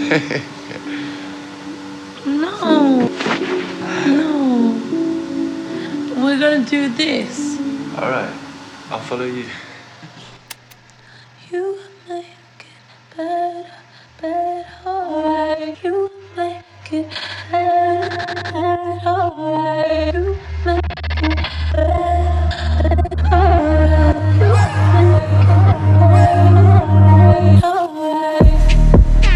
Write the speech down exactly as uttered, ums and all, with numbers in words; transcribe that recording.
No. No. We're gonna do this. All right. I'll follow you. You make it better, better, alright. You make it better, better, alright.